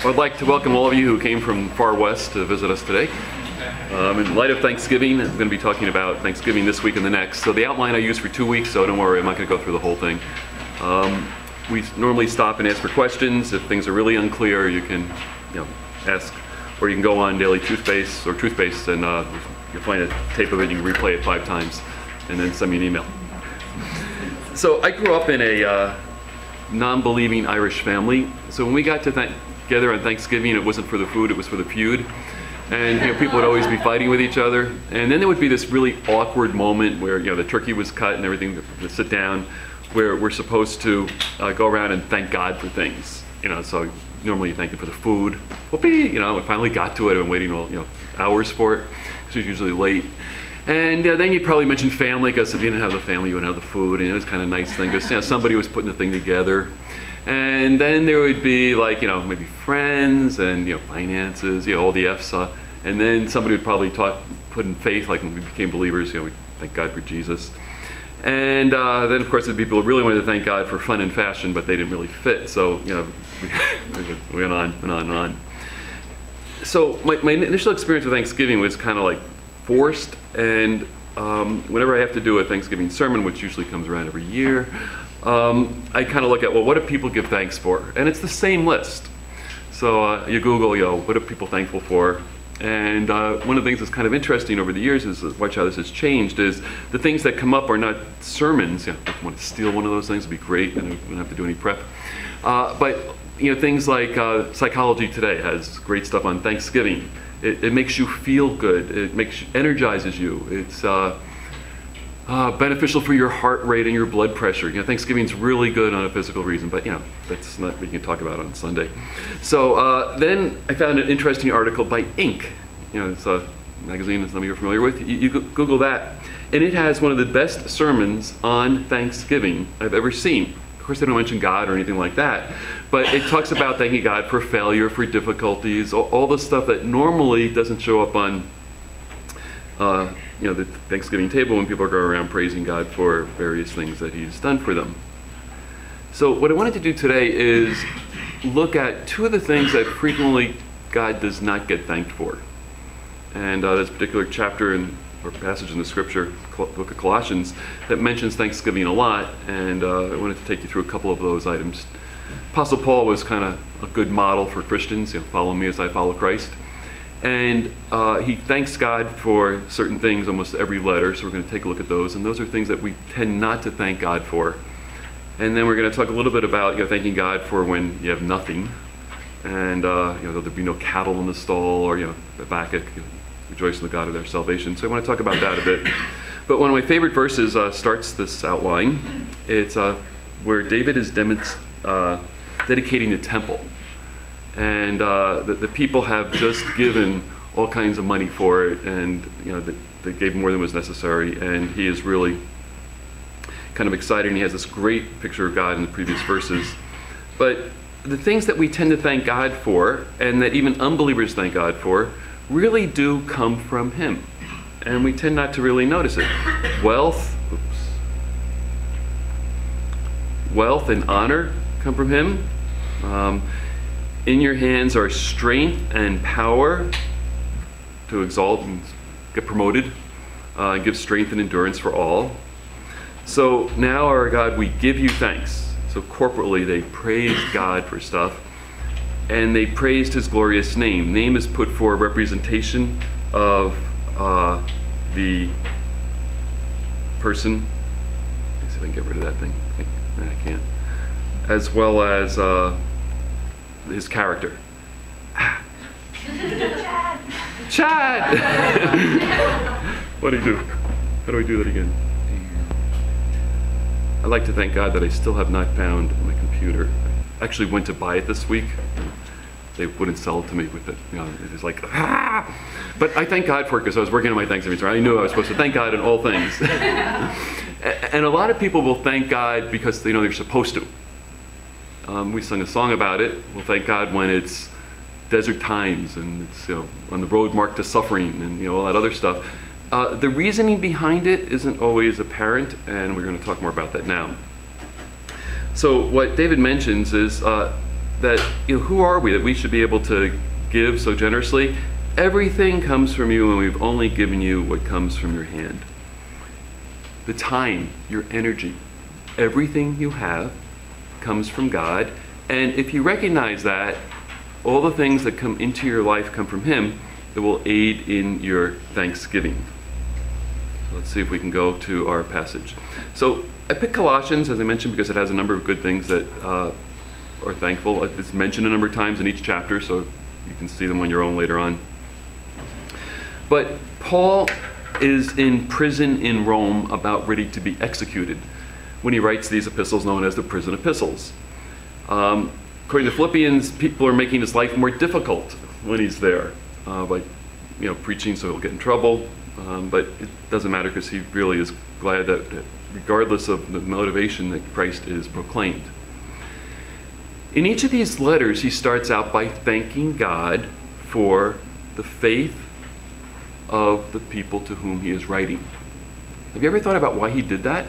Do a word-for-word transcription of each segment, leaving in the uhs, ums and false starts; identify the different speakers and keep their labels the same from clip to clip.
Speaker 1: I'd like to welcome all of you who came from far west to visit us today. Um, in light of Thanksgiving, I'm going to be talking about Thanksgiving this week and the next. So the outline I use for two weeks, so don't worry, I'm not going to go through the whole thing. Um, we normally stop and ask for questions. If things are really unclear, you can you know, ask, or you can go on Daily Truthbase or Truthbase and uh, you'll find a tape of it, you can replay it five times, and then send me an email. So I grew up in a uh, non-believing Irish family. So when we got to th together on Thanksgiving, it wasn't for the food, it was for the feud. And you know, people would always be fighting with each other. And then there would be this really awkward moment where you know the turkey was cut and everything to sit down, where we're supposed to uh, go around and thank God for things. You know, so normally you thank Him for the food. Whoopee! You know, we finally got to it. I've been waiting all you know hours for it because it was usually late. And uh, then you'd probably mention family, because if you didn't have the family, you wouldn't have the food. And it was kind of a nice thing because you know, somebody was putting the thing together. And then there would be like, you know, maybe friends and, you know, finances, you know, all the F's. Uh, and then somebody would probably talk, put in faith, like when we became believers, you know, we thank God for Jesus. And uh, then, of course, the people who really wanted to thank God for fun and fashion, but they didn't really fit. So, you know, we went on and on and on. So my, my initial experience with Thanksgiving was kind of like forced. And um, whenever I have to do a Thanksgiving sermon, which usually comes around every year, um, I kind of look at, well, what do people give thanks for? And it's the same list. So uh, you Google, you know, what are people thankful for? And uh, one of the things that's kind of interesting over the years is watch how this has changed is the things that come up are not sermons. You know, if you want to steal one of those things, it'd be great, and we don't have to do any prep. Uh, but you know, things like uh, Psychology Today has great stuff on Thanksgiving. It, it makes you feel good. It makes you, energizes you. It's uh, uh, beneficial for your heart rate and your blood pressure. You know, Thanksgiving's really good on a physical reason, but you know, that's not what we can talk about on Sunday. So uh, then I found an interesting article by Inc. You know, it's a magazine that some of you are familiar with. You, you Google that, and it has one of the best sermons on Thanksgiving I've ever seen. Of course, they don't mention God or anything like that, but it talks about thanking God for failure, for difficulties, all, all the stuff that normally doesn't show up on uh, you know, the Thanksgiving table when people go around praising God for various things that He's done for them. So what I wanted to do today is look at two of the things that frequently God does not get thanked for. And uh, there's a particular chapter in or passage in the scripture, book of Colossians, that mentions Thanksgiving a lot, and uh, I wanted to take you through a couple of those items. Apostle Paul was kind of a good model for Christians, you know, follow me as I follow Christ. And uh, he thanks God for certain things almost every letter, so we're going to take a look at those, and those are things that we tend not to thank God for. And then we're going to talk a little bit about you know, thanking God for when you have nothing, and uh, you know, there'll be no cattle in the stall, or you know, Habakkuk, you know, rejoice in the God of their salvation. So I want to talk about that a bit. But one of my favorite verses uh, starts this outline. It's uh, where David is uh, dedicating the temple. And uh, the, the people have just given all kinds of money for it, and you know they, they gave more than was necessary, and he is really kind of excited, and he has this great picture of God in the previous verses. But the things that we tend to thank God for, and that even unbelievers thank God for, really do come from Him, and we tend not to really notice it. Wealth, oops, wealth and honor come from Him. Um, in your hands are strength and power to exalt and get promoted, uh, and give strength and endurance for all. So now, our God, we give you thanks. So corporately, they praised God for stuff. And they praised His glorious name. Name is put for representation of uh, the person. Let's see if I can get rid of that thing. I can't. As well as uh, his character. Chad! Chad! What do you do? How do I do that again? I'd like to thank God that I still have not found my computer. I actually went to buy it this week. They wouldn't sell it to me with it. You know, it was like, ah! But I thank God for it because I was working on my Thanksgiving sermon. I knew I was supposed to thank God in all things. And a lot of people will thank God because they know they're supposed to. Um, we sung a song about it. We'll thank God when it's desert times and it's you know, on the road marked to suffering and you know all that other stuff. Uh, the reasoning behind it isn't always apparent, and we're going to talk more about that now. So what David mentions is uh, that, you know, who are we that we should be able to give so generously? Everything comes from you, and we've only given you what comes from your hand. The time, your energy, everything you have comes from God. And if you recognize that, all the things that come into your life come from Him, it will aid in your thanksgiving. So let's see if we can go to our passage. So I picked Colossians, as I mentioned, because it has a number of good things that uh, are thankful. It's mentioned a number of times in each chapter, so you can see them on your own later on. But Paul is in prison in Rome, about ready to be executed, when he writes these epistles known as the prison epistles. Um, according to Philippians, people are making his life more difficult when he's there uh, by, you know, preaching so he'll get in trouble. Um, but it doesn't matter, because he really is glad that, that regardless of the motivation, that Christ is proclaimed. In each of these letters, he starts out by thanking God for the faith of the people to whom he is writing. Have you ever thought about why he did that?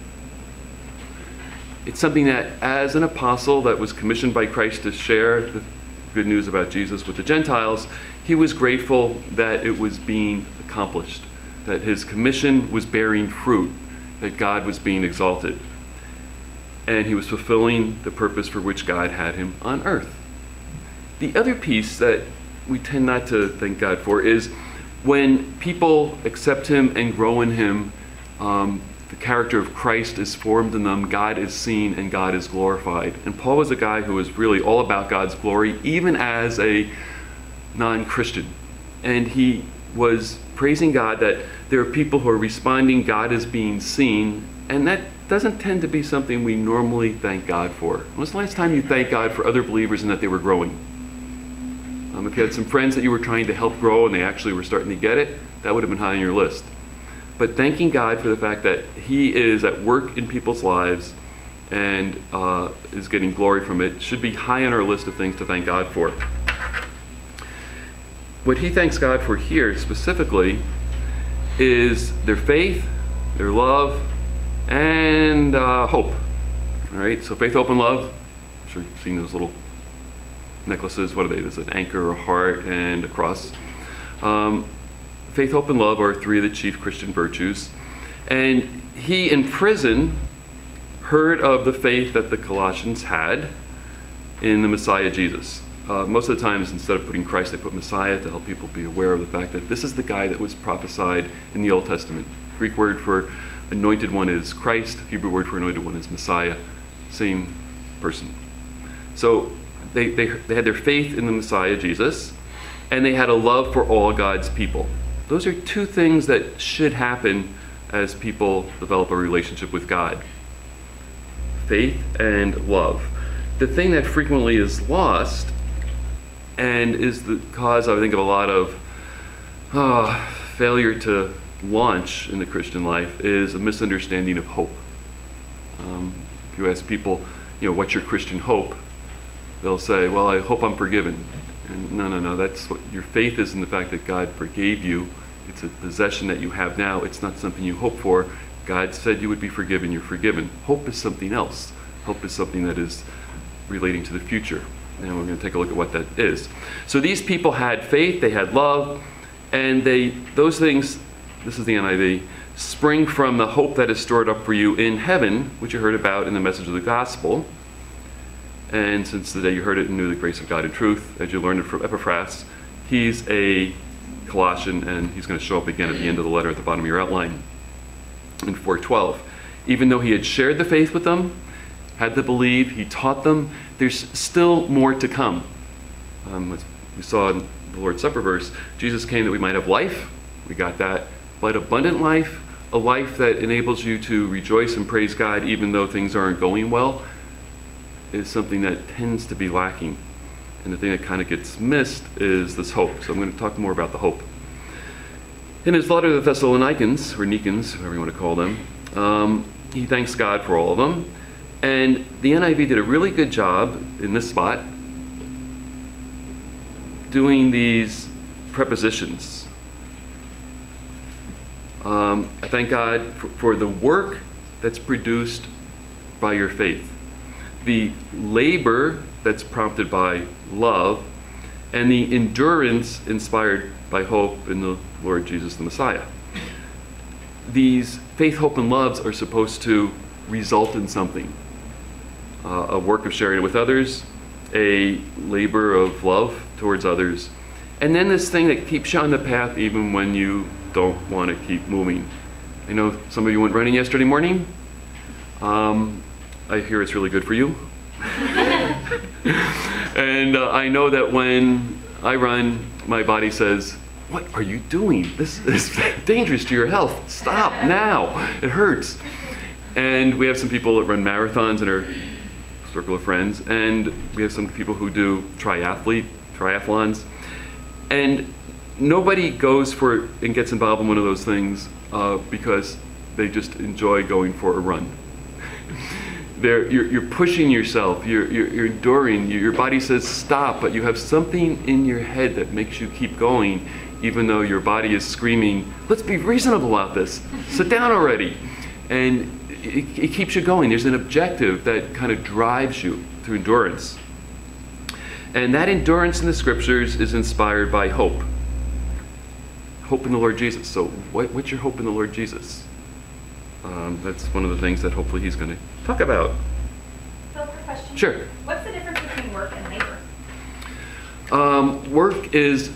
Speaker 1: It's something that, as an apostle that was commissioned by Christ to share the good news about Jesus with the Gentiles, he was grateful that it was being accomplished, that his commission was bearing fruit, that God was being exalted, and he was fulfilling the purpose for which God had him on earth. The other piece that we tend not to thank God for is when people accept him and grow in him, um, the character of Christ is formed in them, God is seen, and God is glorified. And Paul was a guy who was really all about God's glory, even as a non-Christian. And he was praising God that there are people who are responding, God is being seen, and that doesn't tend to be something we normally thank God for. When was the last time you thanked God for other believers and that they were growing? Um, if you had some friends that you were trying to help grow and they actually were starting to get it, that would have been high on your list. But thanking God for the fact that he is at work in people's lives and uh, is getting glory from it should be high on our list of things to thank God for. What he thanks God for here specifically is their faith, their love, and uh, hope. All right, so faith, hope, and love. I'm sure you've seen those little necklaces. What are they? There's an anchor, a heart, and a cross. Um, faith, hope, and love are three of the chief Christian virtues. And he, in prison, heard of the faith that the Colossians had in the Messiah Jesus. Uh, most of the times, instead of putting Christ, they put Messiah to help people be aware of the fact that this is the guy that was prophesied in the Old Testament. Greek word for anointed one is Christ. Hebrew word for anointed one is Messiah. Same person. So they, they, they had their faith in the Messiah Jesus, and they had a love for all God's people. Those are two things that should happen as people develop a relationship with God. Faith and love. The thing that frequently is lost and is the cause, I think, of a lot of uh, failure to launch in the Christian life is a misunderstanding of hope. Um, if you ask people, you know, what's your Christian hope? They'll say, well, I hope I'm forgiven. And no, no, no, that's what your faith is, in the fact that God forgave you. It's a possession that you have now. It's not something you hope for. God said you would be forgiven, you're forgiven. Hope is something else. Hope is something that is relating to the future. And we're going to take a look at what that is. So these people had faith, they had love, and they those things, this is the N I V, spring from the hope that is stored up for you in heaven, which you heard about in the message of the gospel. And since the day you heard it and knew the grace of God in truth, as you learned it from Epaphras, he's a Colossian, and he's going to show up again at the end of the letter at the bottom of your outline in four twelve. Even though he had shared the faith with them, had to believe, he taught them, there's still more to come. Um, as we saw in the Lord's Supper verse, Jesus came that we might have life. We got that. But abundant life, a life that enables you to rejoice and praise God even though things aren't going well, is something that tends to be lacking. And the thing that kind of gets missed is this hope. So I'm going to talk more about the hope. In his letter to the Thessalonians, or Nicans, whatever you want to call them, um, he thanks God for all of them. And the N I V did a really good job in this spot doing these prepositions. Um, I thank God for, for the work that's produced by your faith. The labor that's prompted by love, and the endurance inspired by hope in the Lord Jesus the Messiah. These faith, hope, and loves are supposed to result in something. Uh, a work of sharing it with others, a labor of love towards others, and then this thing that keeps you on the path even when you don't want to keep moving. I know some of you went running yesterday morning. Um, I hear it's really good for you. And uh, I know that when I run, my body says, "What are you doing? This is dangerous to your health. Stop now. It hurts." And we have some people that run marathons in our circle of friends, and we have some people who do triathlete, triathlons. And nobody goes for and gets involved in one of those things uh, because they just enjoy going for a run. They're, you're, you're pushing yourself, you're, you're, you're enduring, your body says stop, but you have something in your head that makes you keep going, even though your body is screaming, "Let's be reasonable about this, sit down already." And it, it keeps you going. There's an objective that kind of drives you through endurance. And that endurance in the scriptures is inspired by hope. Hope in the Lord Jesus. So what, what's your hope in the Lord Jesus? Um, that's one of the things that hopefully he's going to talk about.
Speaker 2: So, quick question.
Speaker 1: Sure.
Speaker 2: What's the difference between work and labor?
Speaker 1: Um, work is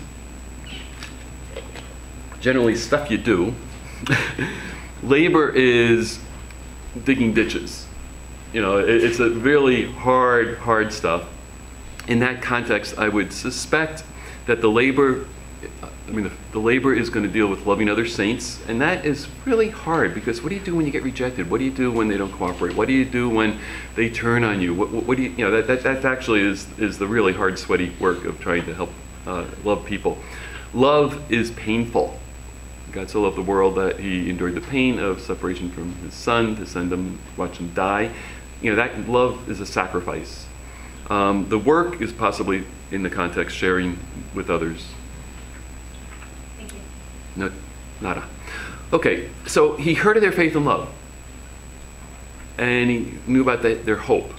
Speaker 1: generally stuff you do. Labor is digging ditches. You know, it, it's a really hard, hard stuff. In that context, I would suspect that the labor, I mean, the, the labor is going to deal with loving other saints, and that is really hard, because what do you do when you get rejected? What do you do when they don't cooperate? What do you do when they turn on you? What, what, what do you, you know, that, that, that actually is, is the really hard, sweaty work of trying to help uh, love people. Love is painful. God so loved the world that he endured the pain of separation from his son to send him, watch him die. You know, that love is a sacrifice. Um, the work is possibly, in the context, sharing with others.
Speaker 2: Thank you.
Speaker 1: No, nada. Okay, so he heard of their faith and love, and he knew about the, their hope.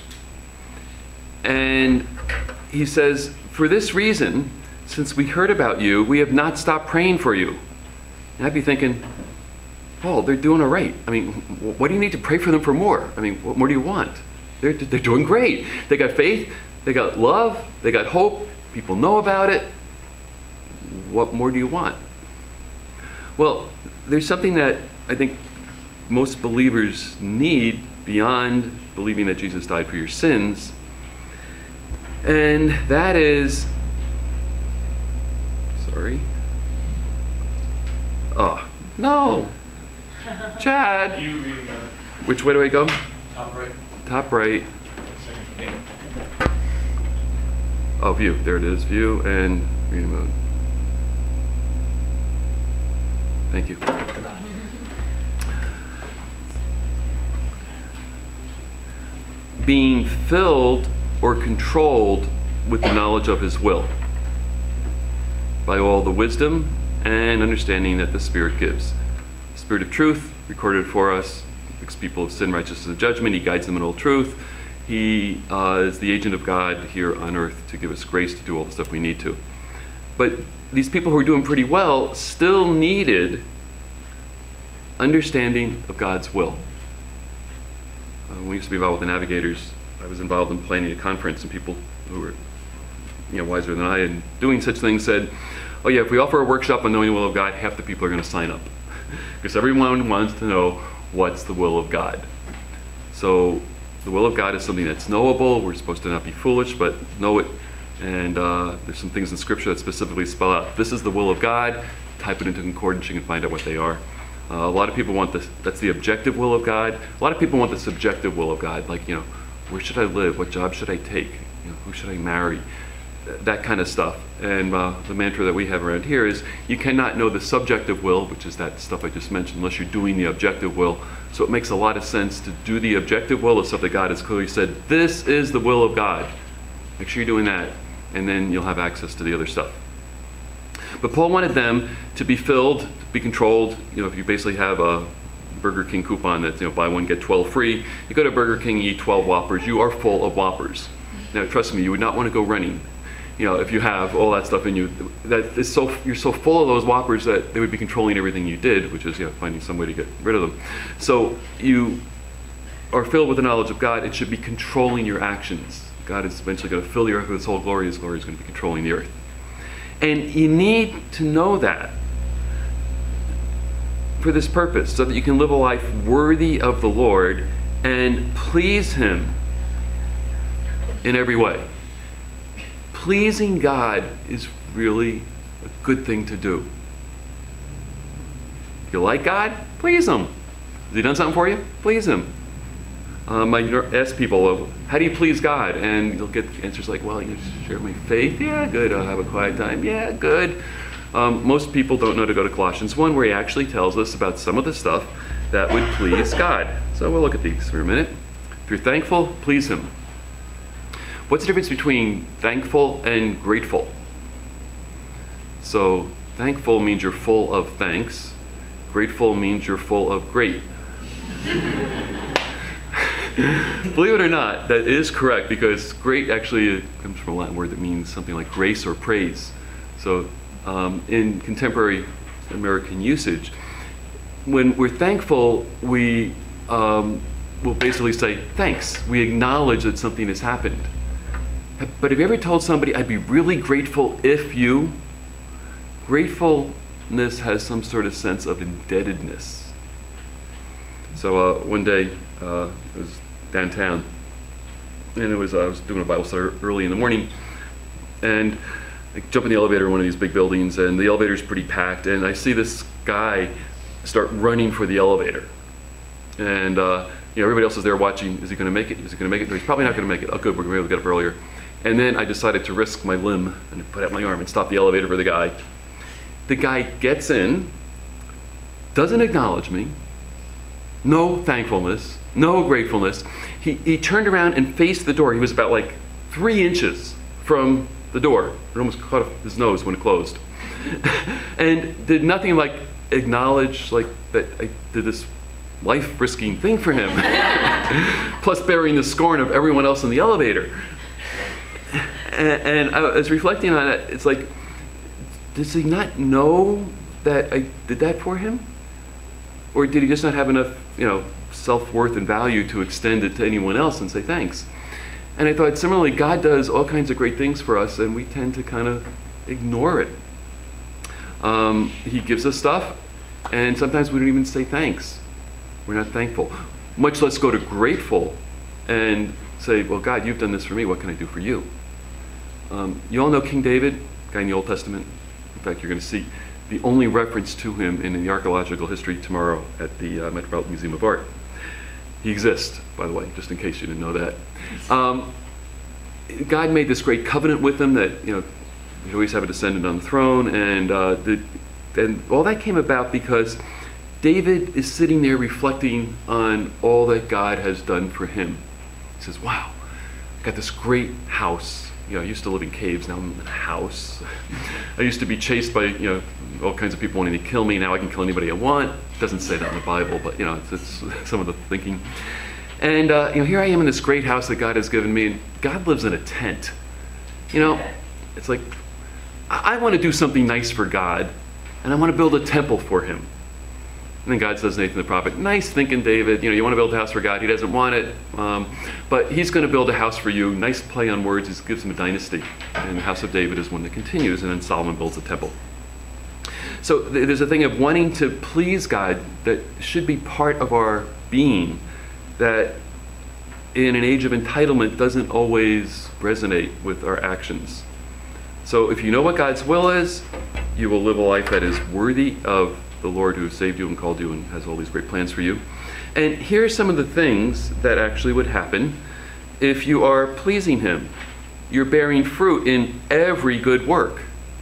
Speaker 1: And he says, "For this reason, since we heard about you, we have not stopped praying for you." And I'd be thinking, "Oh, they're doing all right. I mean, what do you need to pray for them for more? I mean, what more do you want? They're, they're doing great. They got faith, they got love, they got hope, people know about it. What more do you want?" Well, there's something that I think most believers need beyond believing that Jesus died for your sins, and that is, sorry, oh, no, Chad, which way do I go?
Speaker 3: Top right.
Speaker 1: Top right.
Speaker 3: Second name.
Speaker 1: Oh, view. There it is. View and reading mode. Thank you. Being filled or controlled with the knowledge of his will, by all the wisdom and understanding that the Spirit gives. The Spirit of truth, recorded for us, convicts people of sin, righteousness, and judgment. He guides them in all truth. He uh, is the agent of God here on earth to give us grace to do all the stuff we need to. But these people who are doing pretty well still needed understanding of God's will. Uh, when we used to be involved with the Navigators, I was involved in planning a conference, and people who were, you know, wiser than I and doing such things said, "Oh yeah, if we offer a workshop on knowing the will of God, half the people are going to sign up." Because everyone wants to know what's the will of God. So the will of God is something that's knowable. We're supposed to not be foolish, but know it. And uh, there's some things in Scripture that specifically spell out, this is the will of God. Type it into concordance, you can find out what they are. Uh, a lot of people want this, that's the objective will of God. A lot of people want the subjective will of God, like, you know, where should I live? What job should I take? You know, who should I marry? That kind of stuff. And uh, the mantra that we have around here is, you cannot know the subjective will, which is that stuff I just mentioned, unless you're doing the objective will. So it makes a lot of sense to do the objective will, the stuff that God has clearly said, this is the will of God. Make sure you're doing that, and then you'll have access to the other stuff. But Paul wanted them to be filled, to be controlled. You know, if you basically have a Burger King coupon that's, you know, buy one, get twelve free, you go to Burger King, you eat twelve Whoppers, you are full of Whoppers. Now, trust me, you would not want to go running. You know, if you have all that stuff in you, that is so you're so full of those whoppers that they would be controlling everything you did, which is, you know, finding some way to get rid of them. So you are filled with the knowledge of God. It should be controlling your actions. God is eventually going to fill the earth with His whole glory. His glory is going to be controlling the earth. And you need to know that for this purpose, so that you can live a life worthy of the Lord and please Him in every way. Pleasing God is really a good thing to do. If you like God, please Him. Has He done something for you? Please Him. Um, I ask people, how do you please God? And you'll get answers like, well, you share my faith. Yeah, good. I'll have a quiet time. Yeah, good. Um, most people don't know to go to Colossians one, where he actually tells us about some of the stuff that would please God. So we'll look at these for a minute. If you're thankful, please Him. What's the difference between thankful and grateful? So thankful means you're full of thanks. Grateful means you're full of great. Believe it or not, that is correct, because great actually comes from a Latin word that means something like grace or praise. So um, in contemporary American usage, when we're thankful, we um, will basically say thanks. We acknowledge that something has happened. But have you ever told somebody, I'd be really grateful if you? Gratefulness has some sort of sense of indebtedness. So uh, one day, uh, it was downtown, and it was uh, I was doing a Bible study early in the morning, and I jump in the elevator in one of these big buildings, and the elevator's pretty packed, and I see this guy start running for the elevator. And uh, you know, everybody else is there watching. Is he going to make it? Is he going to make it? No, he's probably not going to make it. Oh, good, we're going to be able to get up earlier. And then I decided to risk my limb and put out my arm and stop the elevator for the guy. The guy gets in, doesn't acknowledge me, no thankfulness, no gratefulness. He, he turned around and faced the door. He was about like three inches from the door. It almost caught his nose when it closed. And did nothing like acknowledge like that I did this life-risking thing for him. Plus bearing the scorn of everyone else in the elevator. And, and I was reflecting on it, it's like, does he not know that I did that for him? Or did he just not have enough, you know, self-worth and value to extend it to anyone else and say thanks? And I thought, similarly, God does all kinds of great things for us, and we tend to kind of ignore it. Um, he gives us stuff, and sometimes we don't even say thanks. We're not thankful. Much less go to grateful and say, well, God, you've done this for me. What can I do for you? Um, you all know King David, guy in the Old Testament. In fact, you're going to see the only reference to him in the archaeological history tomorrow at the uh, Metropolitan Museum of Art. He exists, by the way, just in case you didn't know that. Um, God made this great covenant with him that, you know, you always have a descendant on the throne, and uh, the, and all that came about because David is sitting there reflecting on all that God has done for him. He says, wow, I got this great house. You know, I used to live in caves, now I'm in a house. I used to be chased by, you know, all kinds of people wanting to kill me. Now I can kill anybody I want. It doesn't say that in the Bible, but, you know, it's, it's some of the thinking. And, uh, you know, here I am in this great house that God has given me, and God lives in a tent. You know, it's like, I, I want to do something nice for God, and I want to build a temple for him. And then God says to Nathan the prophet, nice thinking, David. You know, you want to build a house for God. He doesn't want it. Um, but he's going to build a house for you. Nice play on words. He gives him a dynasty. And the house of David is one that continues. And then Solomon builds a temple. So th there's a thing of wanting to please God that should be part of our being, that in an age of entitlement doesn't always resonate with our actions. So if you know what God's will is, you will live a life that is worthy of the Lord who has saved you and called you and has all these great plans for you. And here are some of the things that actually would happen if you are pleasing him. You're bearing fruit in every good work.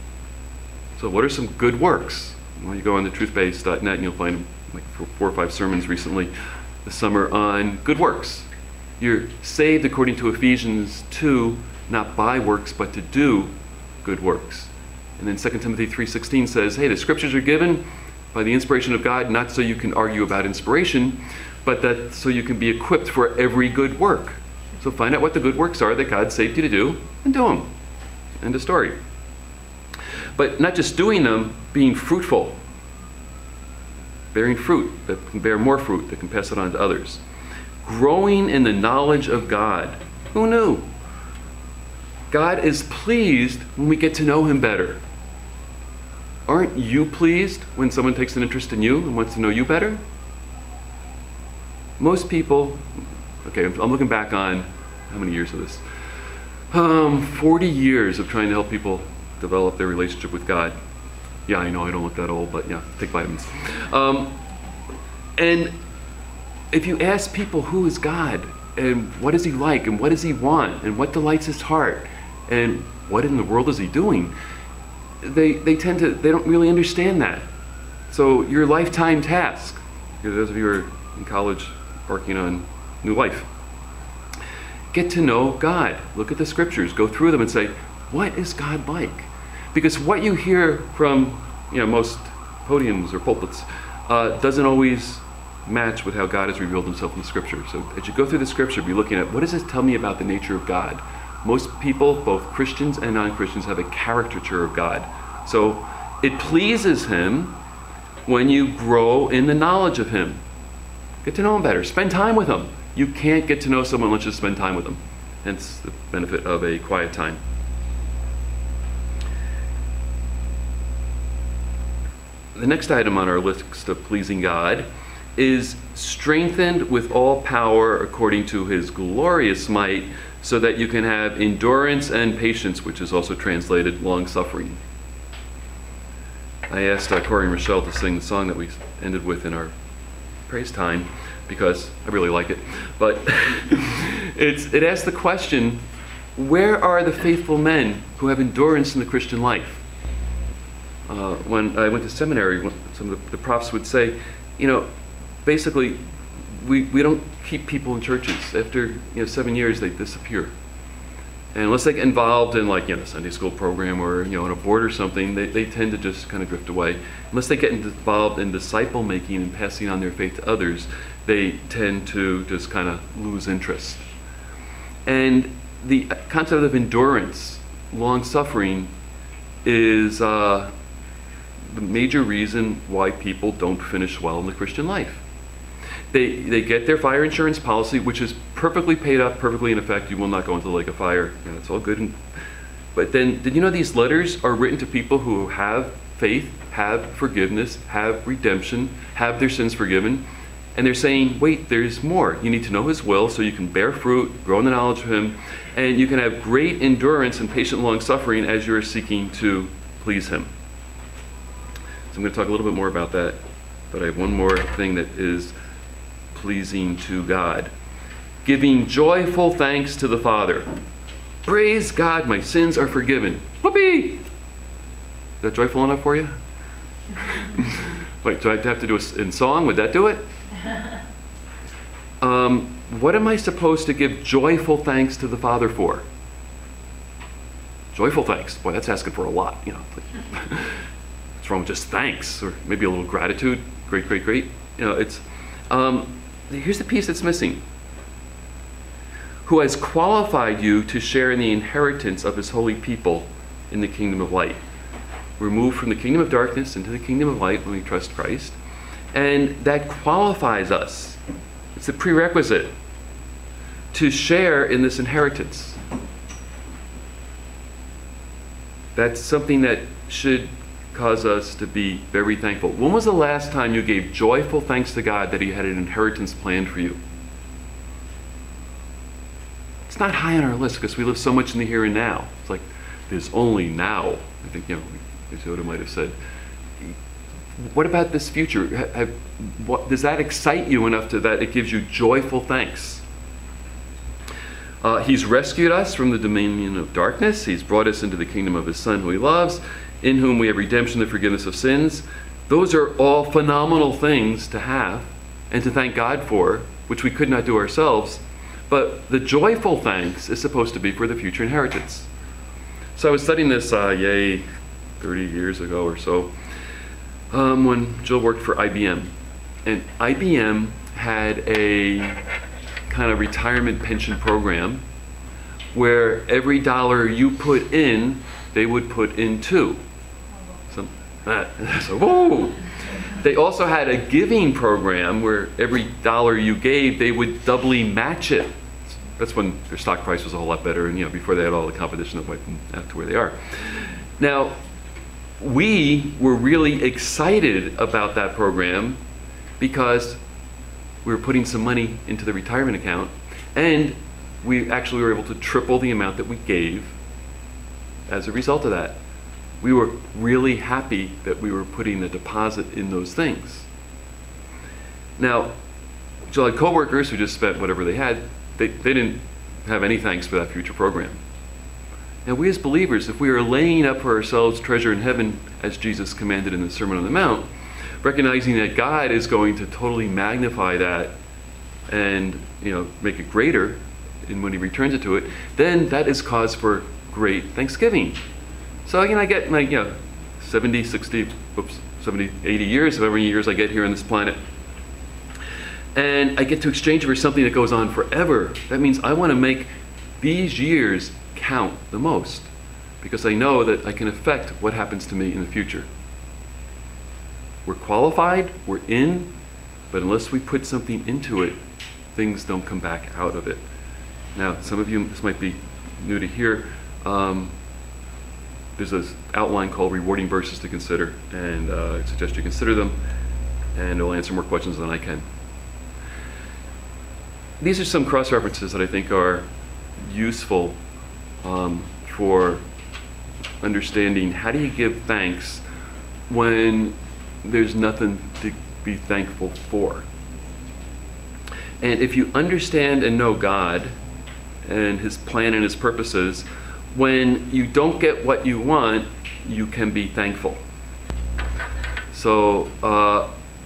Speaker 1: So what are some good works? Well, you go on to truth base dot net and you'll find like four or five sermons recently this summer on good works. You're saved according to Ephesians two, not by works, but to do good works. And then Second Timothy three sixteen says, hey, the scriptures are given by the inspiration of God, not so you can argue about inspiration, but that so you can be equipped for every good work. So find out what the good works are that God saved you to do and do them. End of story. But not just doing them, being fruitful. Bearing fruit that can bear more fruit, that can pass it on to others. Growing in the knowledge of God. Who knew? God is pleased when we get to know him better. Aren't you pleased when someone takes an interest in you and wants to know you better? Most people, okay, I'm looking back on, how many years of this? Um, forty years of trying to help people develop their relationship with God. Yeah, I know I don't look that old, but yeah, take vitamins. Um, and if you ask people who is God, and what is he like, and what does he want, and what delights his heart, and what in the world is he doing, they, they tend to, they don't really understand that. So your lifetime task, those of you who are in college working on new life, get to know God. Look at the scriptures, go through them and say, what is God like? Because what you hear from, you know, most podiums or pulpits uh, doesn't always match with how God has revealed himself in the scripture. So as you go through the scripture, be looking at, what does this tell me about the nature of God? Most people, both Christians and non-Christians, have a caricature of God. So it pleases him when you grow in the knowledge of him. Get to know him better. Spend time with him. You can't get to know someone unless you spend time with them. Hence the benefit of a quiet time. The next item on our list of pleasing God is strengthened with all power according to his glorious might, so that you can have endurance and patience, which is also translated long-suffering. I asked uh, Corey and Rochelle to sing the song that we ended with in our praise time, because I really like it. But it's, it asks the question, where are the faithful men who have endurance in the Christian life? Uh, when I went to seminary, some of the, the profs would say, you know, basically, we, we don't keep people in churches. After, you know, seven years, they disappear. And unless they get involved in, like, you know, a Sunday school program or, you know, on a board or something, they, they tend to just kind of drift away. Unless they get involved in disciple making and passing on their faith to others, they tend to just kind of lose interest. And the concept of endurance, long suffering, is uh, the major reason why people don't finish well in the Christian life. They, they get their fire insurance policy, which is perfectly paid up, perfectly in effect. You will not go into the lake of fire. You know, it's all good. And, but then, did you know these letters are written to people who have faith, have forgiveness, have redemption, have their sins forgiven? And they're saying, wait, there's more. You need to know his will so you can bear fruit, grow in the knowledge of him, and you can have great endurance and patient long suffering as you're seeking to please him. So I'm going to talk a little bit more about that, but I have one more thing that is pleasing to God. Giving joyful thanks to the Father. Praise God, my sins are forgiven. Whoopee! Is that joyful enough for you? Wait, do I have to do it in song? Would that do it? Um, what am I supposed to give joyful thanks to the Father for? Joyful thanks. Boy, that's asking for a lot. You know, what's wrong with just thanks, or maybe a little gratitude? Great, great, great. You know, it's. Um, here's the piece that's missing. Who has qualified you to share in the inheritance of his holy people in the kingdom of light. We're moved from the kingdom of darkness into the kingdom of light when we trust Christ. And that qualifies us. It's a prerequisite to share in this inheritance. That's something that should cause us to be very thankful. When was the last time you gave joyful thanks to God that he had an inheritance planned for you? It's not high on our list because we live so much in the here and now. It's like, there's only now. I think, you know, Yoda might have said. What about this future? Have, have, what, does that excite you enough to that it gives you joyful thanks? Uh, he's rescued us from the dominion of darkness. He's brought us into the kingdom of his Son who he loves, in whom we have redemption, the forgiveness of sins. Those are all phenomenal things to have and to thank God for, which we could not do ourselves. But the joyful thanks is supposed to be for the future inheritance. So I was studying this, uh, yay, thirty years ago or so, um, when Jill worked for I B M. And I B M had a kind of retirement pension program where every dollar you put in, they would put in too. So, uh, so whoa. They also had a giving program where every dollar you gave, they would doubly match it. That's when their stock price was a whole lot better, and you know, before they had all the competition that wiped them out to where they are. Now, we were really excited about that program because we were putting some money into the retirement account, and we actually were able to triple the amount that we gave as a result of that. We were really happy that we were putting a deposit in those things. Now, Jill had coworkers who just spent whatever they had. They, they didn't have any thanks for that future program. Now, we as believers, if we are laying up for ourselves treasure in heaven, as Jesus commanded in the Sermon on the Mount, recognizing that God is going to totally magnify that and, you know, make it greater in when he returns it to it, then that is cause for great thanksgiving. So, you know, I get my, you know, seventy, sixty, oops, seventy, eighty years, however many years I get here on this planet. And I get to exchange it for something that goes on forever. That means I want to make these years count the most, because I know that I can affect what happens to me in the future. We're qualified, we're in, but unless we put something into it, things don't come back out of it. Now, some of you, this might be new to hear, um, there's an outline called Rewarding Verses to Consider, and uh, I suggest you consider them, and it'll answer more questions than I can. These are some cross-references that I think are useful um, for understanding how do you give thanks when there's nothing to be thankful for. And if you understand and know God and his plan and his purposes, when you don't get what you want, you can be thankful. So, uh,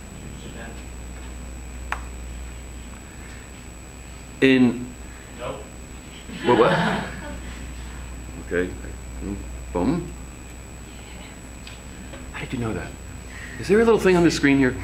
Speaker 1: in,
Speaker 3: Nope.
Speaker 1: what, what? Okay, boom. How did you know that? Is there a little thing on the screen here?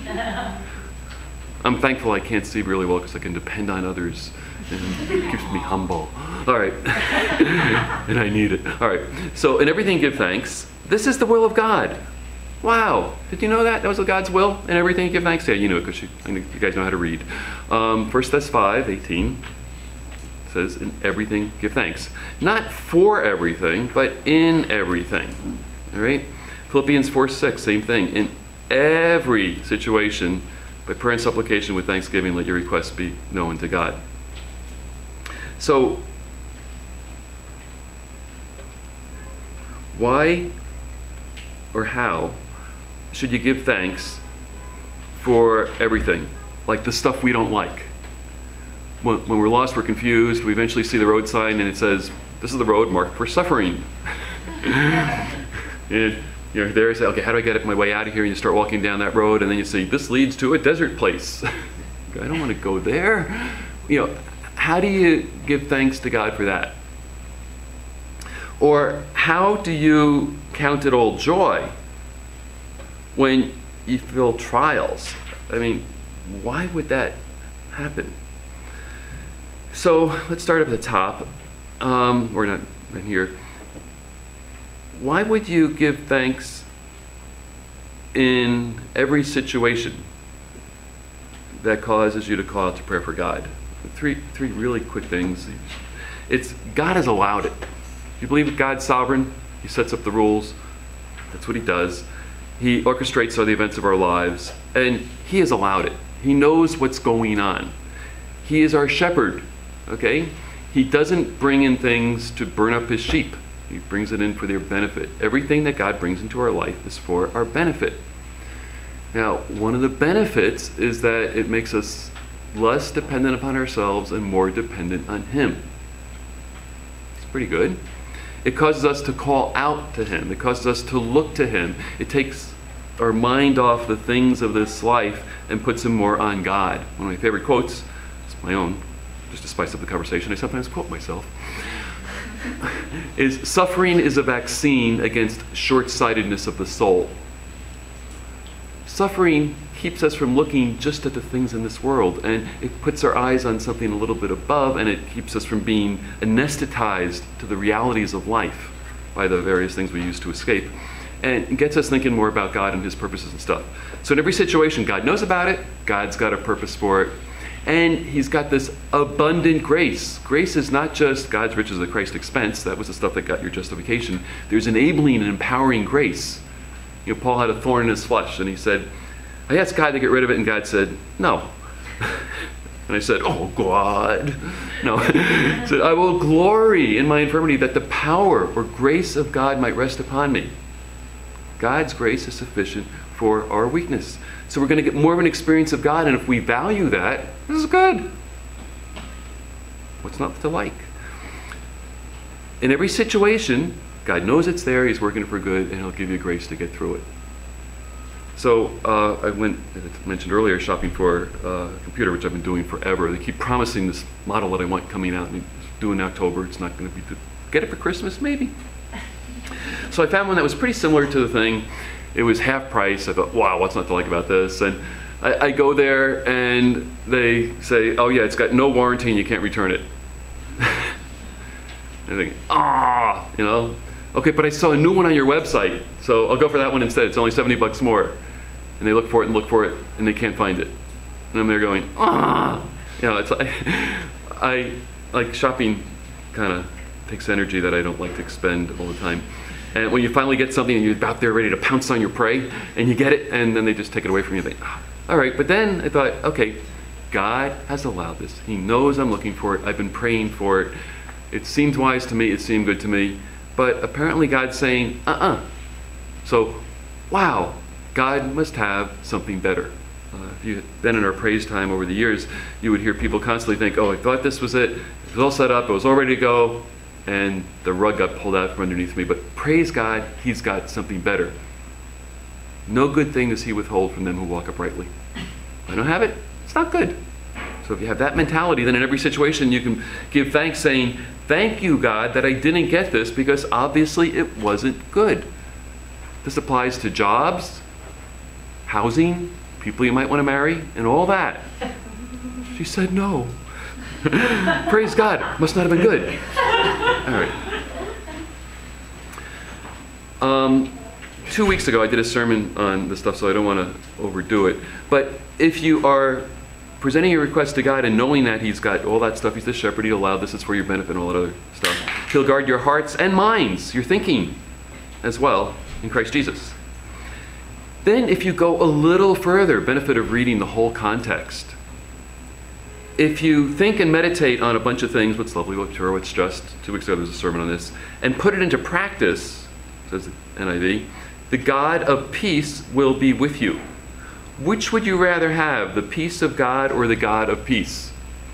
Speaker 1: I'm thankful I can't see really well because I can depend on others, and it keeps me humble. All right, and I need it. All right, so in everything give thanks. This is the will of God. Wow, did you know that? That was God's will? In everything give thanks? Yeah, you knew it because you, you guys know how to read. Um, First Thessalonians five eighteen says, in everything give thanks. Not for everything, but in everything. All right? Philippians four six, same thing. In every situation, by prayer and supplication with thanksgiving, let your requests be known to God. So, why or how should you give thanks for everything? Like the stuff we don't like. When, when we're lost, we're confused, we eventually see the road sign and it says, this is the road marked for suffering. And you're there, you say, okay, how do I get my way out of here? And you start walking down that road, and then you see, this leads to a desert place. I don't want to go there. You know, how do you give thanks to God for that? Or how do you count it all joy when you feel trials? I mean, why would that happen? So let's start up at the top. Um, we're not in here. Why would you give thanks in every situation that causes you to call out to prayer for God? Three, three really quick things. It's God has allowed it. You believe that God's sovereign? He sets up the rules. That's what he does. He orchestrates all the events of our lives, and he has allowed it. He knows what's going on. He is our shepherd, okay? He doesn't bring in things to burn up his sheep. He brings it in for their benefit. Everything that God brings into our life is for our benefit. Now, one of the benefits is that it makes us less dependent upon ourselves and more dependent on him. It's pretty good. It causes us to call out to him. It causes us to look to him. It takes our mind off the things of this life and puts them more on God. One of my favorite quotes, it's my own, just to spice up the conversation, I sometimes quote myself, is suffering is a vaccine against short-sightedness of the soul. suffering keeps us from looking just at the things in this world, and it puts our eyes on something a little bit above, and it keeps us from being anesthetized to the realities of life by the various things we use to escape, and it gets us thinking more about God and his purposes and stuff. So in every situation, God knows about it, God's got a purpose for it, and he's got this abundant grace. Grace is not just God's riches at Christ's expense. That was the stuff that got your justification. There's enabling and empowering grace. You know, Paul had a thorn in his flesh, and he said, I asked God to get rid of it, and God said, no. And I said, oh, God. No. He said, I will glory in my infirmity, that the power or grace of God might rest upon me. God's grace is sufficient for our weakness. So we're going to get more of an experience of God, and if we value that, this is good. What's not to like? In every situation, God knows it's there, he's working for good, and he'll give you grace to get through it. So uh, I went, as I mentioned earlier, shopping for uh, a computer, which I've been doing forever. They keep promising this model that I want coming out and due in October. It's not going to be, to get it for Christmas, maybe? So I found one that was pretty similar to the thing. It was half price. I thought, wow, what's not to like about this? And I, I go there and they say, oh yeah, it's got no warranty and you can't return it. And I think, ah, you know, okay, but I saw a new one on your website, so I'll go for that one instead. It's only seventy bucks more. And they look for it and look for it and they can't find it. And I'm there going, ah, you know, it's like, I like shopping kind of takes energy that I don't like to expend all the time. And when you finally get something and you're about there ready to pounce on your prey, and you get it, and then they just take it away from you, and think, ah, all right. But then I thought, okay, God has allowed this. He knows I'm looking for it. I've been praying for it. It seemed wise to me. It seemed good to me. But apparently God's saying, uh-uh. So, wow, God must have something better. Uh, if you then in our praise time over the years, you would hear people constantly think, oh, I thought this was it. It was all set up. It was all ready to go. And the rug got pulled out from underneath me. But praise God, he's got something better. No good thing does he withhold from them who walk uprightly. If I don't have it, it's not good. So if you have that mentality, then in every situation you can give thanks, saying, thank you, God, that I didn't get this, because obviously it wasn't good. This applies to jobs, housing, people you might want to marry, and all that. She said no. Praise God, must not have been good. All right. Um, two weeks ago I did a sermon on this stuff, so I don't want to overdo it. But if you are presenting your request to God and knowing that he's got all that stuff, he's the shepherd, he'll allow this is for your benefit and all that other stuff. He'll guard your hearts and minds, your thinking as well, in Christ Jesus. Then if you go a little further, benefit of reading the whole context. If you think and meditate on a bunch of things, what's lovely, what's pure, what's just, two weeks ago there was a sermon on this, and put it into practice, says the N I V, the God of peace will be with you. Which would you rather have, the peace of God or the God of peace?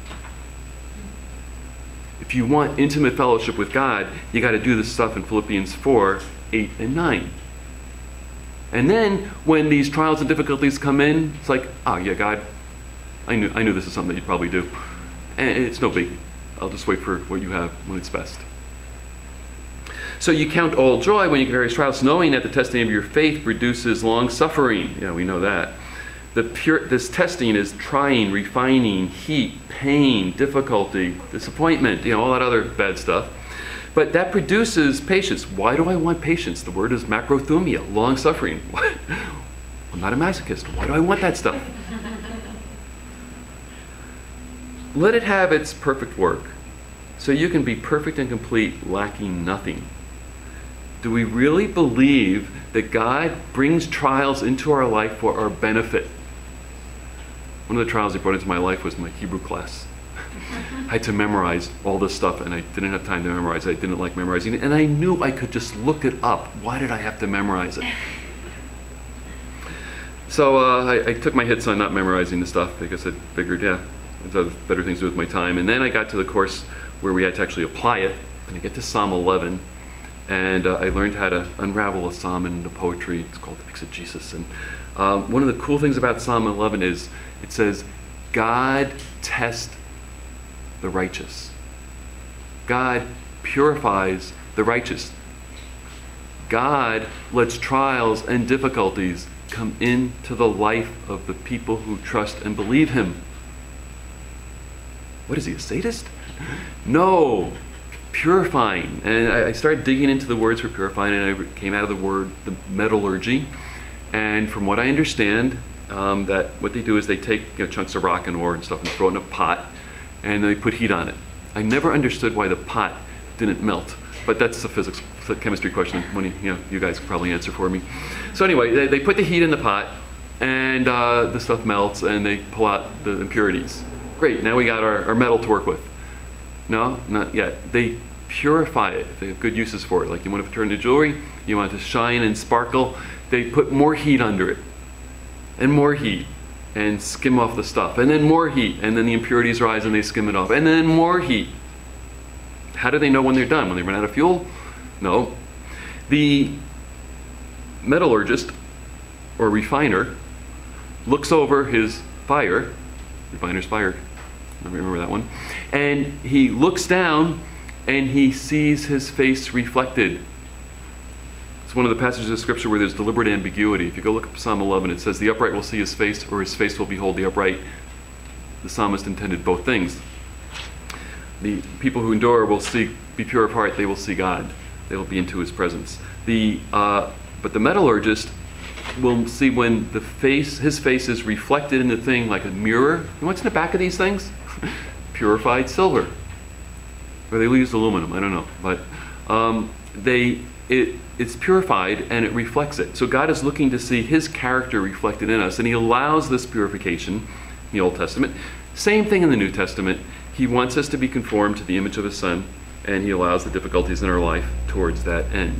Speaker 1: If you want intimate fellowship with God, you got to do this stuff in Philippians four, eight, and nine. And then when these trials and difficulties come in, it's like, oh yeah, God, I knew, I knew this is something that you'd probably do. And it's no big. I'll just wait for what you have when it's best. So you count all joy when you get various trials, knowing that the testing of your faith produces long suffering. Yeah, we know that. The pure, this testing is trying, refining, heat, pain, difficulty, disappointment, you know, all that other bad stuff. But that produces patience. Why do I want patience? The word is macrothumia, long suffering. What? I'm not a masochist. Why do I want that stuff? Let it have its perfect work, so you can be perfect and complete, lacking nothing. Do we really believe that God brings trials into our life for our benefit? One of the trials he brought into my life was my Hebrew class. I had to memorize all this stuff, and I didn't have time to memorize it. I didn't like memorizing it, and I knew I could just look it up. Why did I have to memorize it? So uh, I, I took my hits on not memorizing the stuff because I figured, yeah, there's better things to do with my time. And then I got to the course where we had to actually apply it, and I get to Psalm eleven, and uh, I learned how to unravel a psalm into poetry. It's called exegesis. And um, one of the cool things about Psalm eleven is it says, God tests the righteous. God purifies the righteous. God lets trials and difficulties come into the life of the people who trust and believe him. What is he, a sadist? No, purifying. And I, I started digging into the words for purifying, and I came out of the word, the metallurgy. And from what I understand, um, that what they do is they take you know, chunks of rock and ore and stuff and throw it in a pot, and they put heat on it. I never understood why the pot didn't melt, but that's a physics, a chemistry question. When you, you know, you guys could probably answer for me. So anyway, they, they put the heat in the pot, and uh, the stuff melts, and they pull out the impurities. Great, now we got our, our metal to work with. No, not yet. They purify it. They have good uses for it. Like you want to turn into jewelry, you want it to shine and sparkle. They put more heat under it, and more heat, and skim off the stuff, and then more heat, and then the impurities rise and they skim it off, and then more heat. How do they know when they're done? When they run out of fuel? No. The metallurgist or refiner looks over his fire, refiner's fire, I remember that one, and he looks down and he sees his face reflected. It's one of the passages of scripture where there's deliberate ambiguity. If you go look up Psalm eleven, it says the upright will see his face, or his face will behold the upright. The psalmist intended both things. The people who endure will see, be pure of heart, they will see God. They will be into his presence. The, uh, but the metallurgist will see when the face, his face is reflected in the thing like a mirror. You know what's in the back of these things? Purified silver. Or they use aluminum, I don't know. But um, they, it, it's purified and it reflects it. So God is looking to see his character reflected in us, and he allows this purification in the Old Testament. Same thing in the New Testament. He wants us to be conformed to the image of his Son, and he allows the difficulties in our life towards that end.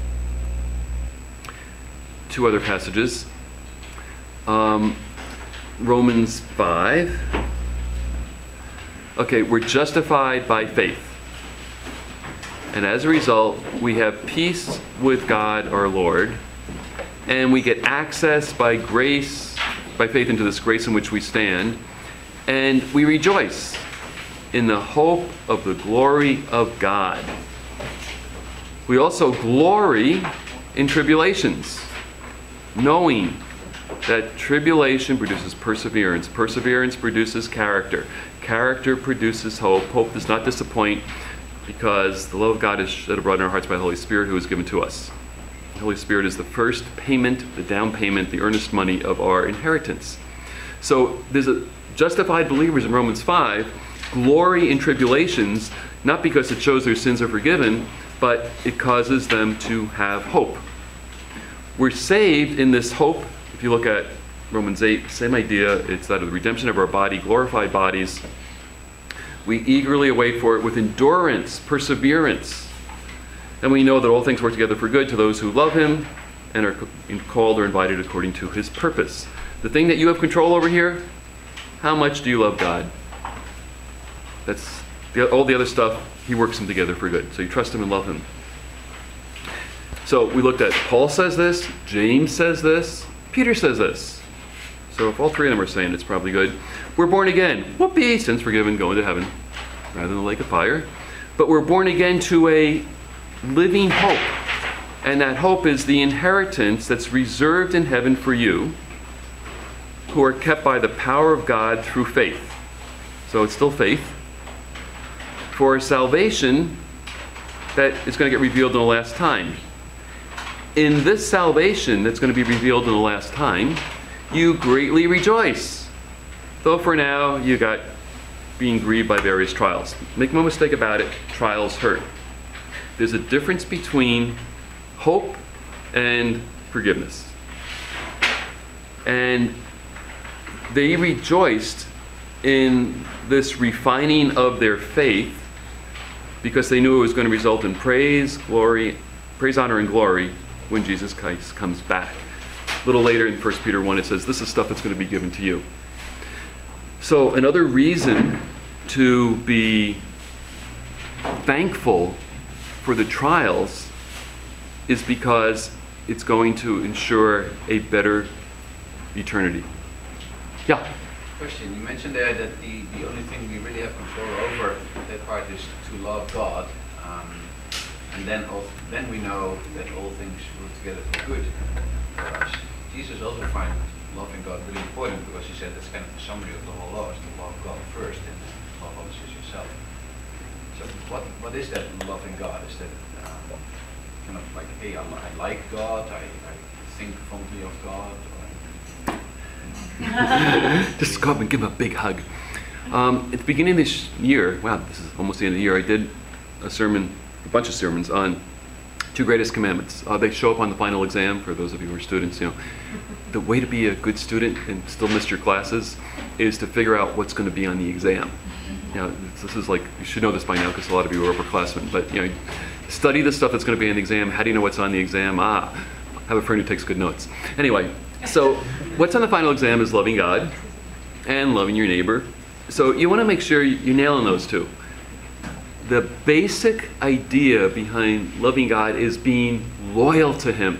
Speaker 1: Two other passages. Um, Romans five. Okay, we're justified by faith. And as a result, we have peace with God our Lord, and we get access by grace, by faith into this grace in which we stand, and we rejoice in the hope of the glory of God. We also glory in tribulations, knowing that tribulation produces perseverance. Perseverance produces character. Character produces hope. Hope does not disappoint, because the love of God is shed abroad in our hearts by the Holy Spirit, who is given to us. The Holy Spirit is the first payment, the down payment, the earnest money of our inheritance. So there's a justified believers in Romans five glory in tribulations, not because it shows their sins are forgiven, but it causes them to have hope. We're saved in this hope. If you look at Romans eight, same idea. It's that of the redemption of our body, glorified bodies. We eagerly await for it with endurance, perseverance. And we know that all things work together for good to those who love him and are called or invited according to his purpose. The thing that you have control over here, how much do you love God? That's the, all the other stuff, he works them together for good. So you trust him and love him. So we looked at, Paul says this, James says this, Peter says this. So if all three of them are saying it's probably good. We're born again. Whoopee, sins forgiven, going to heaven rather than the lake of fire. But we're born again to a living hope. And that hope is the inheritance that's reserved in heaven for you, who are kept by the power of God through faith. So it's still faith. For salvation that is going to get revealed in the last time. In this salvation that's going to be revealed in the last time, you greatly rejoice. Though for now you got being grieved by various trials. Make no mistake about it, trials hurt. There's a difference between hope and forgiveness. And they rejoiced in this refining of their faith because they knew it was going to result in praise, glory, praise, honor, and glory when Jesus Christ comes back. A little later in First Peter one, it says, this is stuff that's going to be given to you. So another reason to be thankful for the trials is because it's going to ensure a better eternity. Yeah?
Speaker 3: Question, you mentioned there that the, the only thing we really have control over that part is to love God. Um, and then, all, then we know that all things work together for good for us. Do Jesus also find loving God really important because he said that's kind of the summary of the whole law is to love God first and love others as yourself. So what what is that loving God? Is that uh, kind of like, hey, I, I like God, I, I think fondly of God? Or
Speaker 1: Just go up and give him a big hug. Um, at the beginning of this year, wow, this is almost the end of the year, I did a sermon, a bunch of sermons on two greatest commandments. Uh, they show up on the final exam for those of you who are students. You know, the way to be a good student and still miss your classes is to figure out what's going to be on the exam. You know, this is like, you should know this by now because a lot of you are upperclassmen, but you know, study the stuff that's going to be on the exam. How do you know what's on the exam? Ah, I have a friend who takes good notes. Anyway, so what's on the final exam is loving God and loving your neighbor. So you want to make sure you're nailing those two. The basic idea behind loving God is being loyal to him.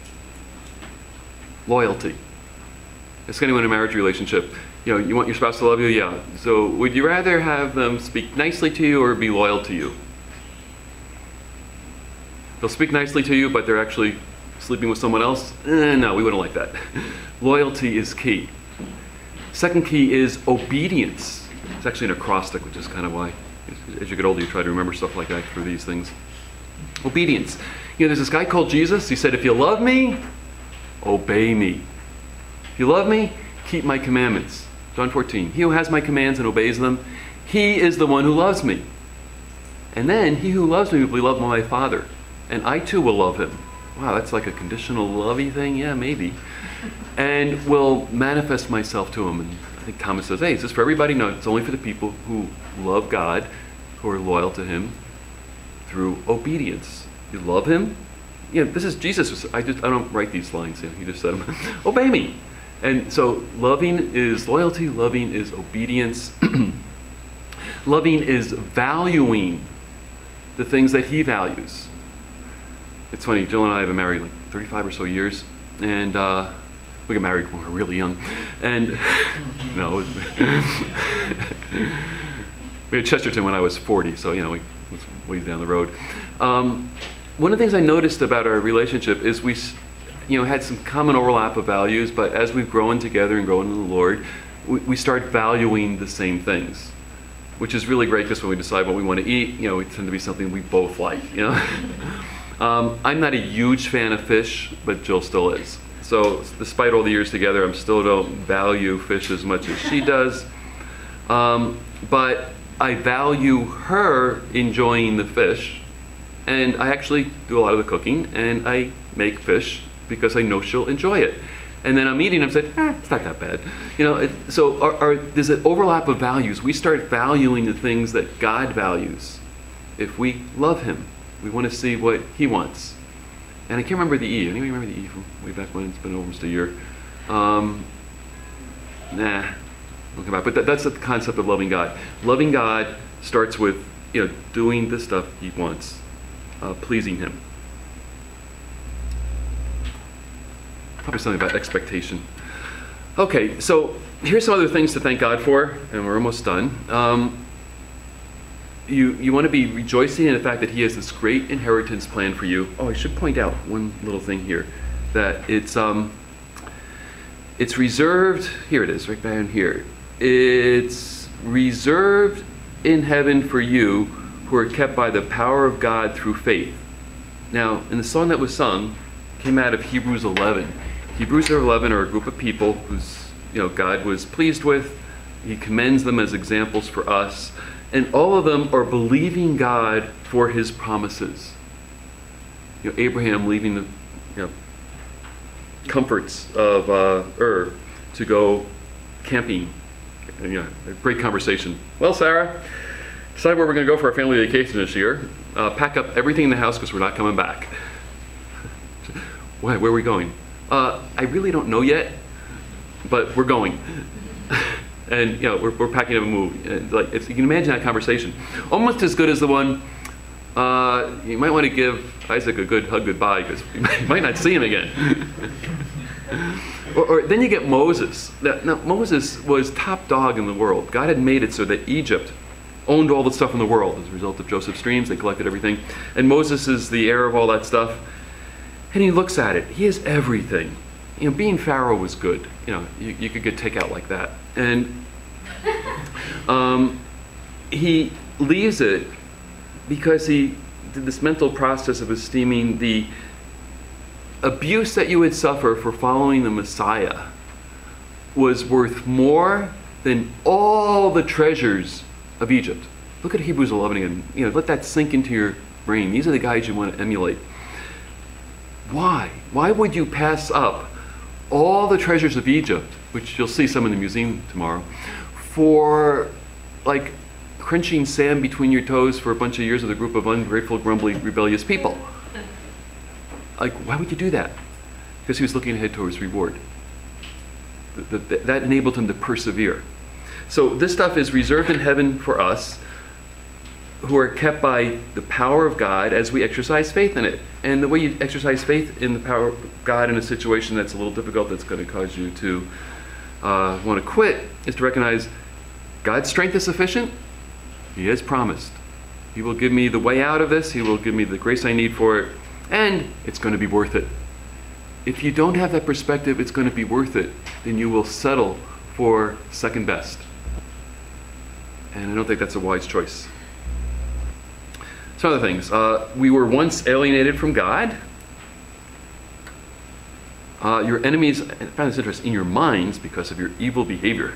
Speaker 1: Loyalty. Ask anyone in a marriage relationship, you know, you want your spouse to love you? Yeah. So would you rather have them speak nicely to you or be loyal to you? They'll speak nicely to you, but they're actually sleeping with someone else? Eh, no, we wouldn't like that. Loyalty is key. Second key is obedience. It's actually an acrostic, which is kind of why, as you get older, you try to remember stuff like that through these things. Obedience. You know, there's this guy called Jesus. He said, if you love me, obey me. If you love me, keep my commandments. John fourteen. He who has my commands and obeys them, he is the one who loves me. And then, he who loves me will be loved by my Father. And I too will love him. Wow, that's like a conditional lovey thing? Yeah, maybe. And will manifest myself to him. And I think Thomas says, hey, is this for everybody? No, it's only for the people who love God, who are loyal to him through obedience. You love him? You know, this is Jesus. I just I don't write these lines. You know, he just said them. Obey me. And so loving is loyalty. Loving is obedience. Loving is valuing the things that he values. It's funny, Jill and I have been married like thirty-five or so years, and uh, we got married when we were really young. And no, we had Chesterton when I was forty, so you know, we was way down the road. Um, one of the things I noticed about our relationship is we, you know, had some common overlap of values, but as we've grown together and grown in the Lord, we, we start valuing the same things, which is really great because when we decide what we want to eat, you know, it tends to be something we both like, you know. Um, I'm not a huge fan of fish, but Jill still is. So despite all the years together, I still don't value fish as much as she does. Um, but I value her enjoying the fish. And I actually do a lot of the cooking, and I make fish because I know she'll enjoy it. And then I'm eating, I'm saying, eh, it's not that bad. You know, it, so our, our, there's an overlap of values. We start valuing the things that God values if we love him. We want to see what he wants. And I can't remember the E. Anybody remember the E from way back when? It's been almost a year. Um, nah, I'll come back. But that, that's the concept of loving God. Loving God starts with, you know, doing the stuff he wants, uh, pleasing him. Probably something about expectation. Okay, so here's some other things to thank God for, and we're almost done. Um, You, you want to be rejoicing in the fact that he has this great inheritance plan for you. Oh, I should point out one little thing here, that it's um, it's reserved, here it is, right down here. It's reserved in heaven for you who are kept by the power of God through faith. Now, in the song that was sung, came out of Hebrews eleven. Hebrews eleven are a group of people who's, you know, God was pleased with. He commends them as examples for us. And all of them are believing God for his promises. You know, Abraham leaving the, you know, comforts of uh, Ur to go camping. And, you know, a great conversation. Well, Sarah, decide where we're going to go for our family vacation this year. Uh, pack up everything in the house because we're not coming back. Why, where are we going? Uh, I really don't know yet, but we're going. And you know, we're, we're packing up a move. And like, it's, you can imagine that conversation. Almost as good as the one, uh, you might want to give Isaac a good hug goodbye because you might, might not see him again. or, or then you get Moses. Now, now, Moses was top dog in the world. God had made it so that Egypt owned all the stuff in the world as a result of Joseph's dreams. They collected everything. And Moses is the heir of all that stuff. And he looks at it. He has everything. you know, being Pharaoh was good. You know, you, you could get takeout like that. And um, he leaves it because he did this mental process of esteeming the abuse that you would suffer for following the Messiah was worth more than all the treasures of Egypt. Look at Hebrews eleven again. You know, let that sink into your brain. These are the guys you want to emulate. Why? Why would you pass up all the treasures of Egypt, which you'll see some in the museum tomorrow, for like crunching sand between your toes for a bunch of years with a group of ungrateful, grumbly, rebellious people? Like, why would you do that? Because he was looking ahead towards reward. The, the, that enabled him to persevere. So this stuff is reserved in heaven for us, who are kept by the power of God as we exercise faith in it. And the way you exercise faith in the power of God in a situation that's a little difficult, that's going to cause you to uh, want to quit, is to recognize God's strength is sufficient. He has promised. He will give me the way out of this. He will give me the grace I need for it. And it's going to be worth it. If you don't have that perspective, it's going to be worth it, then you will settle for second best. And I don't think that's a wise choice. Some other things. Uh, we were once alienated from God. Uh, your enemies, I found this interesting, in your minds because of your evil behavior.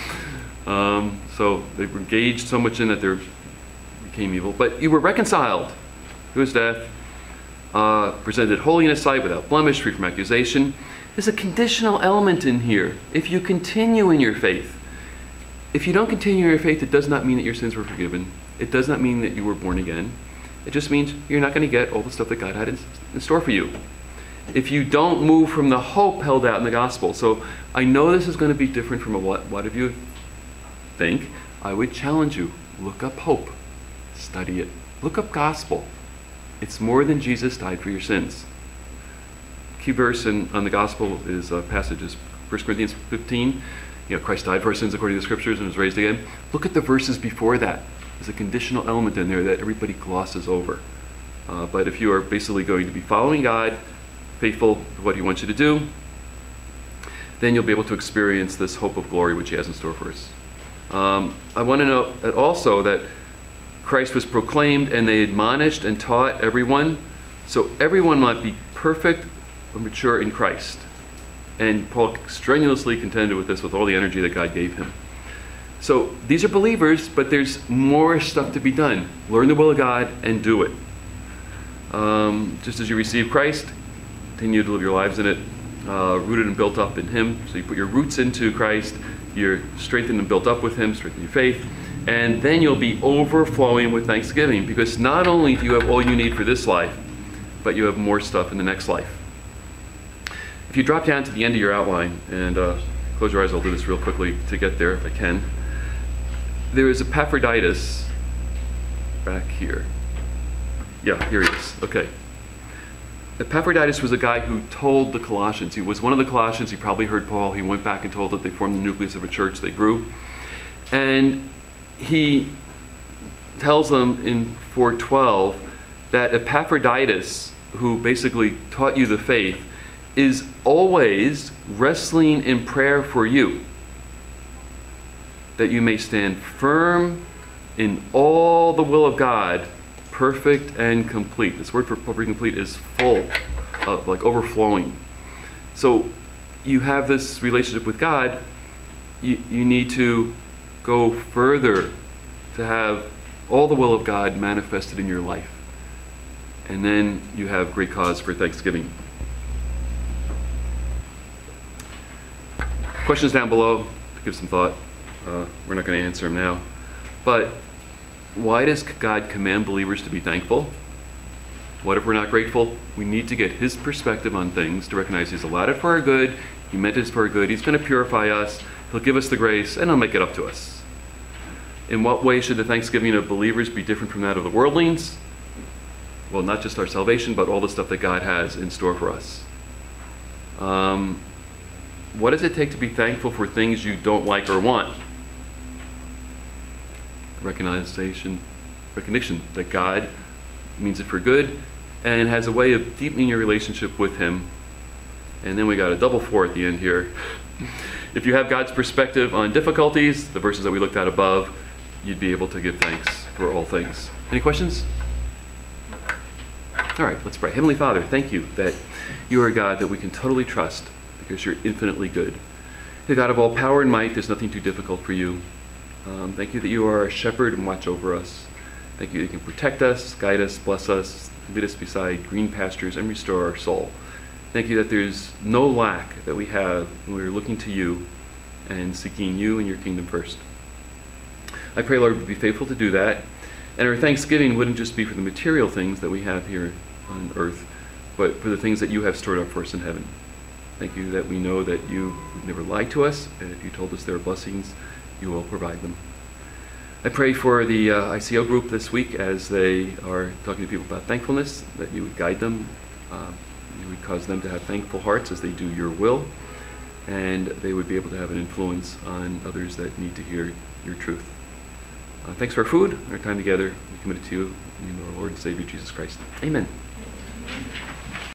Speaker 1: um, so they were engaged so much in that they became evil. But you were reconciled to his death, uh, presented holy in his sight, without blemish, free from accusation. There's a conditional element in here. If you continue in your faith. If you don't continue in your faith, it does not mean that your sins were forgiven. It does not mean that you were born again. It just means you're not going to get all the stuff that God had in, in store for you. If you don't move from the hope held out in the gospel. So I know this is going to be different from a what, what of you think. I would challenge you. Look up hope. Study it. Look up gospel. It's more than Jesus died for your sins. Key verse in, on the gospel is uh, passages First Corinthians fifteen. You know, Christ died for our sins according to the scriptures and was raised again. Look at the verses before that. There's a conditional element in there that everybody glosses over. Uh, but if you are basically going to be following God, faithful to what he wants you to do, then you'll be able to experience this hope of glory which he has in store for us. Um, I want to note that also that Christ was proclaimed and they admonished and taught everyone. So everyone might be perfect or mature in Christ. And Paul strenuously contended with this with all the energy that God gave him. So these are believers, but there's more stuff to be done. Learn the will of God and do it. Um, just as you receive Christ, continue to live your lives in it, uh, rooted and built up in him. So you put your roots into Christ, you're strengthened and built up with him, strengthen your faith, and then you'll be overflowing with thanksgiving, because not only do you have all you need for this life, but you have more stuff in the next life. If you drop down to the end of your outline, and uh, close your eyes, I'll do this real quickly to get there if I can. There is Epaphroditus back here. Yeah, here he is. Okay. Epaphroditus was a guy who told the Colossians. He was one of the Colossians. He probably heard Paul. He went back and told that they formed the nucleus of a church. They grew. And he tells them in four twelve that Epaphroditus, who basically taught you the faith, is always wrestling in prayer for you, that you may stand firm in all the will of God, perfect and complete. This word for perfect and complete is full, uh, like overflowing. So you have this relationship with God. You, you need to go further to have all the will of God manifested in your life. And then you have great cause for thanksgiving. Questions down below to give some thought. Uh, we're not going to answer them now. But why does God command believers to be thankful? What if we're not grateful? We need to get his perspective on things, to recognize he's allowed it for our good, he meant it for our good, he's going to purify us, he'll give us the grace, and he'll make it up to us. In what way should the thanksgiving of believers be different from that of the worldlings? Well, not just our salvation, but all the stuff that God has in store for us. Um, what does it take to be thankful for things you don't like or want? Recognition, recognition that God means it for good and has a way of deepening your relationship with him And then we got a double four at the end here. If you have God's perspective on difficulties, the verses that we looked at above, you'd be able to give thanks for all things. Any questions? All right, let's pray. Heavenly Father, thank you that you are a God that we can totally trust because you're infinitely good. The God of all power and might, there's nothing too difficult for you. Um, thank you that you are a shepherd and watch over us. Thank you that you can protect us, guide us, bless us, lead us beside green pastures, and restore our soul. Thank you that there's no lack that we have when we're looking to you and seeking you and your kingdom first. I pray, Lord, we'd be faithful to do that. And our thanksgiving wouldn't just be for the material things that we have here on earth, but for the things that you have stored up for us in heaven. Thank you that we know that you never lied to us, and if you told us there are blessings, you will provide them. I pray for the uh, I C O group this week as they are talking to people about thankfulness, that you would guide them, uh, you would cause them to have thankful hearts as they do your will, and they would be able to have an influence on others that need to hear your truth. Uh, thanks for our food, our time together. We commit it to you in our Lord and Savior Jesus Christ. Amen.